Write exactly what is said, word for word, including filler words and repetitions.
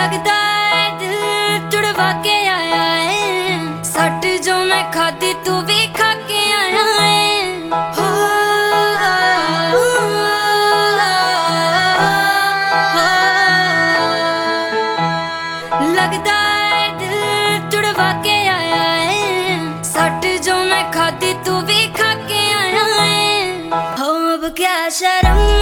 लगता है दिल तुड़वा के आया है, सट जो मैं खाती तू भी खा के आया है। हो, हो, हो, लगता है दिल तुड़वा के आया है, सट जो मैं खाती तू भी खा के आया है। हो अब क्या शर्म